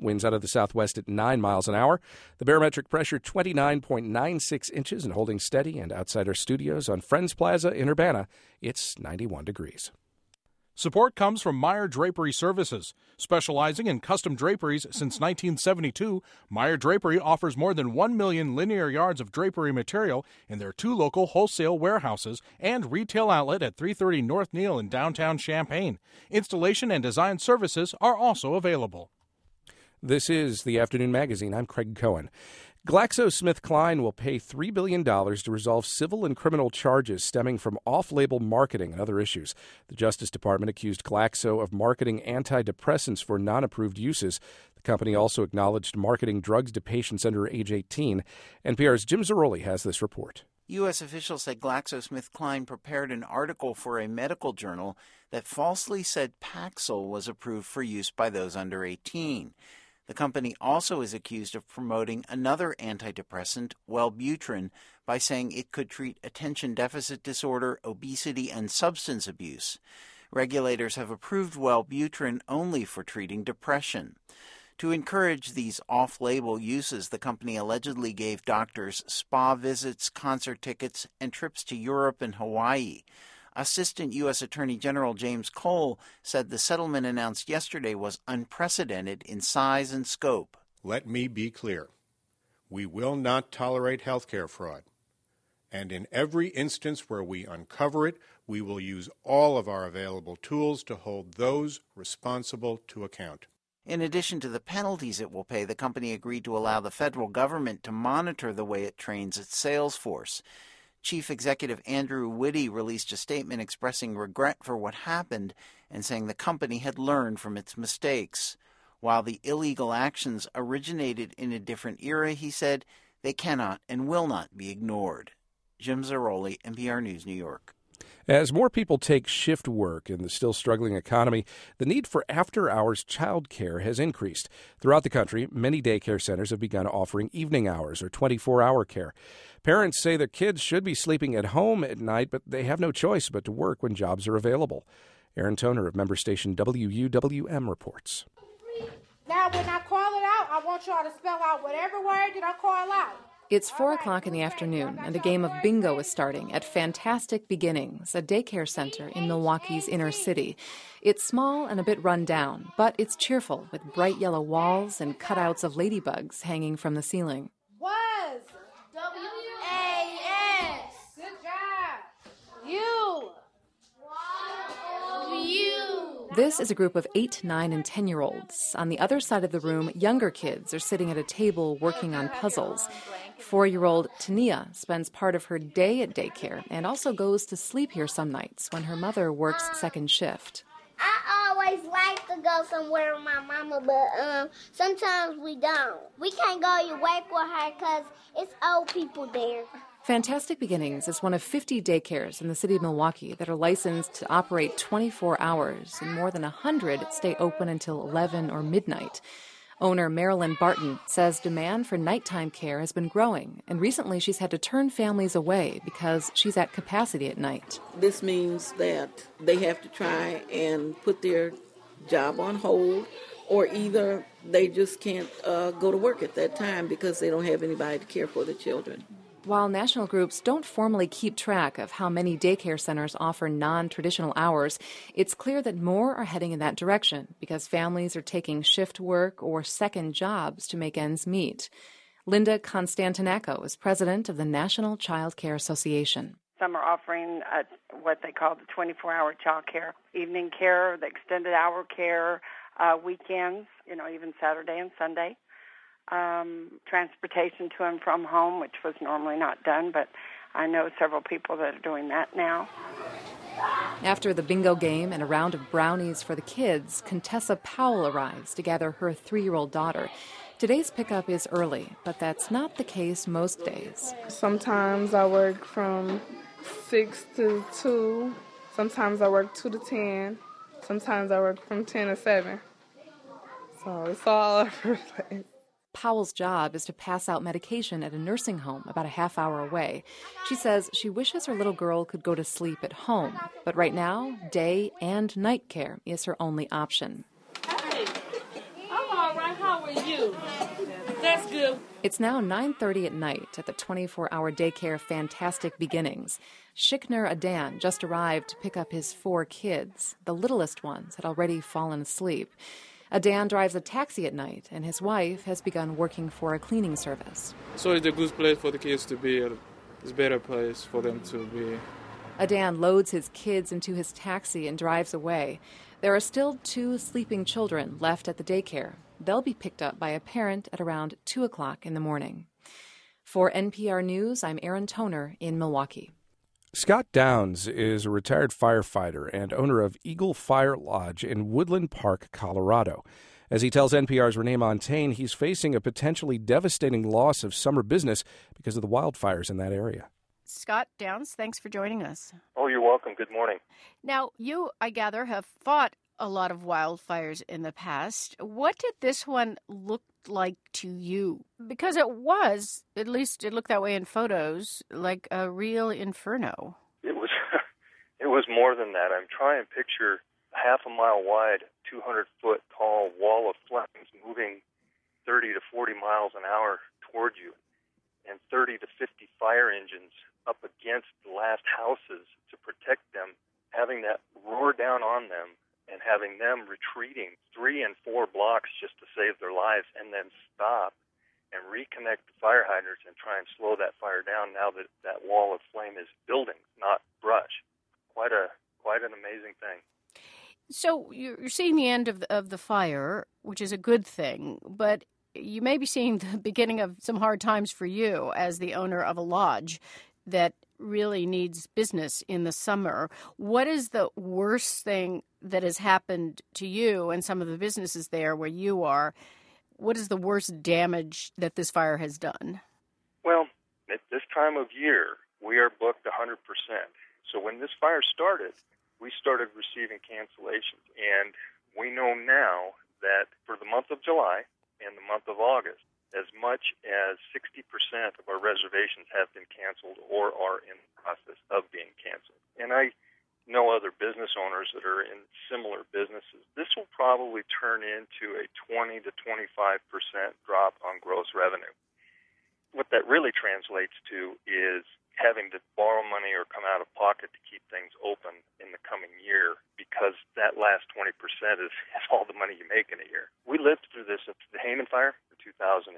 Winds out of the southwest at 9 miles an hour. The barometric pressure 29.96 inches and holding steady. And outside our studios on Friends Plaza in Urbana, it's 91 degrees. Support comes from Meyer Drapery Services. Specializing in custom draperies since 1972, Meyer Drapery offers more than 1 million linear yards of drapery material in their 2 local wholesale warehouses and retail outlet at 330 North Neal in downtown Champaign. Installation and design services are also available. This is the Afternoon Magazine. I'm Craig Cohen. GlaxoSmithKline will pay $3 billion to resolve civil and criminal charges stemming from off-label marketing and other issues. The Justice Department accused Glaxo of marketing antidepressants for non-approved uses. The company also acknowledged marketing drugs to patients under age 18. NPR's Jim Zarroli has this report. U.S. officials said GlaxoSmithKline prepared an article for a medical journal that falsely said Paxil was approved for use by those under 18. The company also is accused of promoting another antidepressant, Wellbutrin, by saying it could treat attention deficit disorder, obesity, and substance abuse. Regulators have approved Wellbutrin only for treating depression. To encourage these off-label uses, the company allegedly gave doctors spa visits, concert tickets, and trips to Europe and Hawaii. Assistant U.S. Attorney General James Cole said the settlement announced yesterday was unprecedented in size and scope. Let me be clear. We will not tolerate healthcare fraud. And in every instance where we uncover it, we will use all of our available tools to hold those responsible to account. In addition to the penalties it will pay, the company agreed to allow the federal government to monitor the way it trains its sales force. Chief Executive Andrew Witte released a statement expressing regret for what happened and saying the company had learned from its mistakes. While the illegal actions originated in a different era, he said, they cannot and will not be ignored. Jim Zarroli, NPR News, New York. As more people take shift work in the still struggling economy, the need for after-hours child care has increased. Throughout the country, many daycare centers have begun offering evening hours or 24-hour care. Parents say their kids should be sleeping at home at night, but they have no choice but to work when jobs are available. Aaron Toner of member station WUWM reports. Now, when I call it out, I want y'all to spell out whatever word that I call out. It's 4 o'clock in the afternoon, and a game of bingo is starting at Fantastic Beginnings, a daycare center in Milwaukee's inner city. It's small and a bit run down, but it's cheerful with bright yellow walls and cutouts of ladybugs hanging from the ceiling. Was W-A-S. Good job. You. This is a group of 8, 9, and 10-year-olds. On the other side of the room, younger kids are sitting at a table working on puzzles. 4-year-old Tania spends part of her day at daycare and also goes to sleep here some nights when her mother works second shift. I always like to go somewhere with my mama, but sometimes we don't. We can't go to work with her because it's old people there. Fantastic Beginnings is one of 50 daycares in the city of Milwaukee that are licensed to operate 24 hours, and more than 100 stay open until 11 or midnight. Owner Marilyn Barton says demand for nighttime care has been growing, and recently she's had to turn families away because she's at capacity at night. This means that they have to try and put their job on hold, or either they just can't go to work at that time because they don't have anybody to care for the children. While national groups don't formally keep track of how many daycare centers offer non-traditional hours, it's clear that more are heading in that direction because families are taking shift work or second jobs to make ends meet. Linda Constantinaco is president of the National Child Care Association. Some are offering what they call the 24-hour child care, evening care, the extended hour care, weekends, even Saturday and Sunday. Transportation to and from home, which was normally not done, but I know several people that are doing that now. After the bingo game and a round of brownies for the kids, Contessa Powell arrives to gather her 3-year-old daughter. Today's pickup is early, but that's not the case most days. Sometimes I work from 6 to 2. Sometimes I work 2 to 10. Sometimes I work from 10 to 7. So it's all over the place. Powell's job is to pass out medication at a nursing home about a half hour away. She says she wishes her little girl could go to sleep at home, but right now, day and night care is her only option. Hey, I'm all right. How are you? That's good. It's now 9:30 at night at the 24-hour daycare Fantastic Beginnings. Shikner Adan just arrived to pick up his 4 kids. The littlest ones had already fallen asleep. Adan drives a taxi at night, and his wife has begun working for a cleaning service. So it's a good place for the kids to be. It's a better place for them to be. Adan loads his kids into his taxi and drives away. There are still 2 sleeping children left at the daycare. They'll be picked up by a parent at around 2 o'clock in the morning. For NPR News, I'm Erin Toner in Milwaukee. Scott Downs is a retired firefighter and owner of Eagle Fire Lodge in Woodland Park, Colorado. As he tells NPR's Renee Montaigne, he's facing a potentially devastating loss of summer business because of the wildfires in that area. Scott Downs, thanks for joining us. Oh, you're welcome. Good morning. Now, you, I gather, have fought a lot of wildfires in the past. What did this one look like to you? Because it was, at least it looked that way in photos, like a real inferno. It was more than that. I'm trying to picture a half a mile wide, 200-foot tall wall of flames moving 30 to 40 miles an hour toward you, and 30 to 50 fire engines up against the last houses to protect them, having that roar down on them, and having them retreating 3 and 4 blocks just to save their lives, and then stop and reconnect the fire hydrants and try and slow that fire down now that that wall of flame is buildings, not brush. Quite an amazing thing. So you're seeing the end of the fire, which is a good thing, but you may be seeing the beginning of some hard times for you as the owner of a lodge that really needs business in the summer. What is the worst thing that has happened to you and some of the businesses there where you are? What is the worst damage that this fire has done? Well, at this time of year, we are booked 100%. So when this fire started, we started receiving cancellations. And we know now that for the month of July and the month of August, as much as 60% of our reservations have been canceled or are in the process of being canceled. And I know other business owners that are in similar businesses. This will probably turn into a 20 to 25% drop on gross revenue. What that really translates to is having to borrow money or come out of pocket to keep things open in the coming year, because that last 20% is all the money you make in a year. We lived through this at the Hayman Fire in 2002,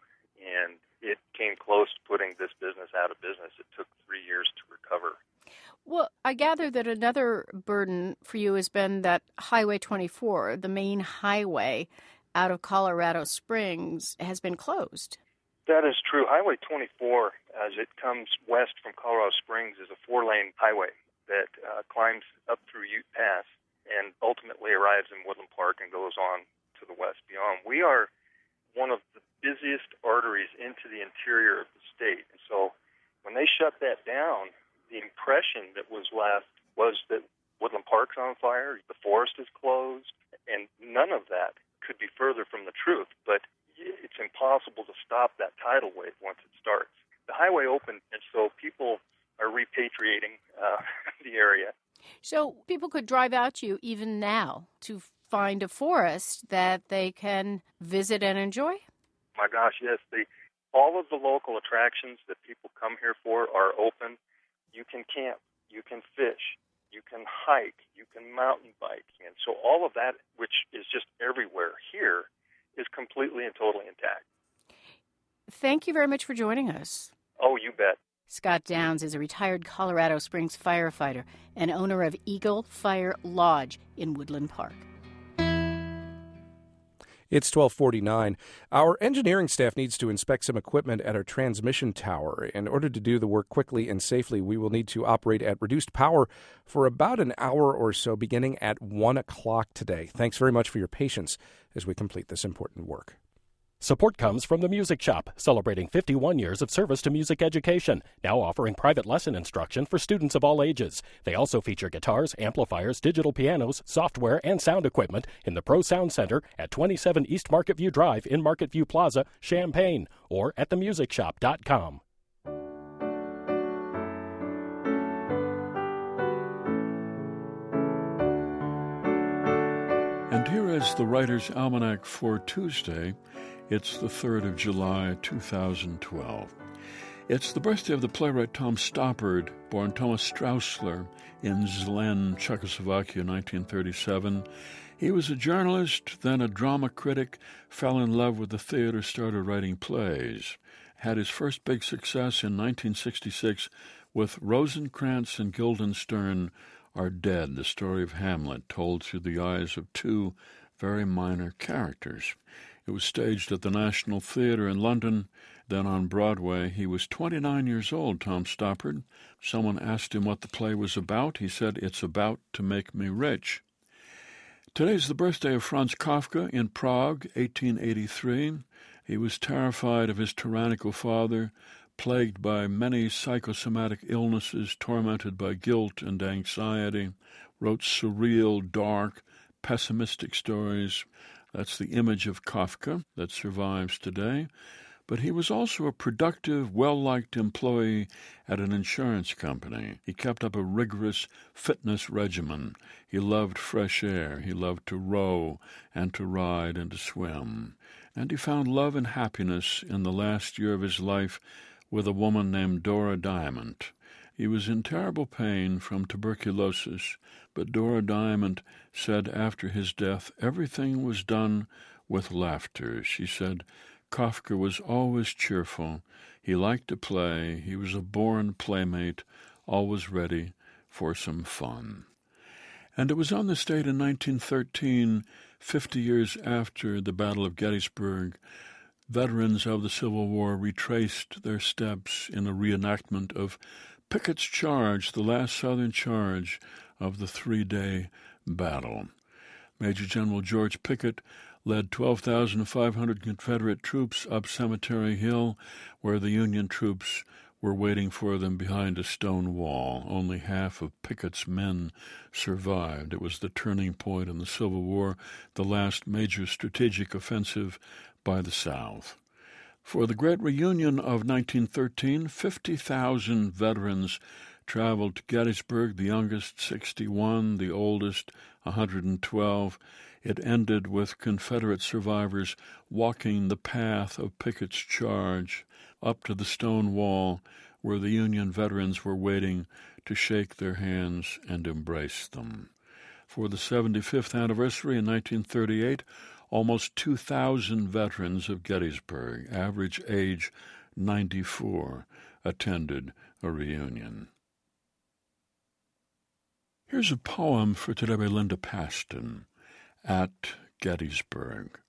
and it came close to putting this business out of business. It took 3 years to recover. Well, I gather that another burden for you has been that Highway 24, the main highway out of Colorado Springs, has been closed. That is true. Highway 24, as it comes west from Colorado Springs, is a 4-lane highway that climbs up through Ute Pass and ultimately arrives in Woodland Park and goes on to the west beyond. We are one of the busiest arteries into the interior of the state. And so when they shut that down, the impression that was left was that Woodland Park's on fire, the forest is closed, and none of that could be further from the truth. But it's impossible to stop that tidal wave once it starts. The highway opened, and so people are repatriating the area. So people could drive out to you even now to find a forest that they can visit and enjoy? My gosh, yes. All of the local attractions that people come here for are open. You can camp, you can fish, you can hike, you can mountain bike. And so all of that, which is just everywhere here, is completely and totally intact. Thank you very much for joining us. Oh, you bet. Scott Downs is a retired Colorado Springs firefighter and owner of Eagle Fire Lodge in Woodland Park. It's 12:49. Our engineering staff needs to inspect some equipment at our transmission tower. In order to do the work quickly and safely, we will need to operate at reduced power for about an hour or so, beginning at 1 o'clock today. Thanks very much for your patience as we complete this important work. Support comes from The Music Shop, celebrating 51 years of service to music education, now offering private lesson instruction for students of all ages. They also feature guitars, amplifiers, digital pianos, software, and sound equipment in the Pro Sound Center at 27 East Market View Drive in Market View Plaza, Champaign, or at themusicshop.com. And And here is the Writer's Almanac for Tuesday. It's the 3rd of July, 2012. It's the birthday of the playwright Tom Stoppard, born Thomas Straussler in Zlin, Czechoslovakia, 1937. He was a journalist, then a drama critic, fell in love with the theater, started writing plays. Had his first big success in 1966 with Rosencrantz and Guildenstern Are Dead, the story of Hamlet, told through the eyes of two very minor characters. It was staged at the National Theatre in London, then on Broadway. He was 29 years old, Tom Stoppard. Someone asked him what the play was about. He said, "It's about to make me rich." Today's the birthday of Franz Kafka in Prague, 1883. He was terrified of his tyrannical father, plagued by many psychosomatic illnesses, tormented by guilt and anxiety, wrote surreal, dark, pessimistic stories. That's the image of Kafka that survives today. But he was also a productive, well-liked employee at an insurance company. He kept up a rigorous fitness regimen. He loved fresh air. He loved to row and to ride and to swim. And he found love and happiness in the last year of his life with a woman named Dora Diamond. He was in terrible pain from tuberculosis, but Dora Diamond said after his death everything was done with laughter. She said, Kafka was always cheerful. He liked to play. He was a born playmate, always ready for some fun. And it was on this date in 1913, 50 years after the Battle of Gettysburg, veterans of the Civil War retraced their steps in a reenactment of Pickett's Charge, the last Southern charge of the three-day battle. Major General George Pickett led 12,500 Confederate troops up Cemetery Hill, where the Union troops were waiting for them behind a stone wall. Only half of Pickett's men survived. It was the turning point in the Civil War, the last major strategic offensive by the South. For the Great Reunion of 1913, 50,000 veterans traveled to Gettysburg, the youngest 61, the oldest 112. It ended with Confederate survivors walking the path of Pickett's charge up to the stone wall where the Union veterans were waiting to shake their hands and embrace them. For the 75th anniversary in 1938, almost 2,000 veterans of Gettysburg, average age 94, attended a reunion. Here's a poem for today by Linda Paston, At Gettysburg.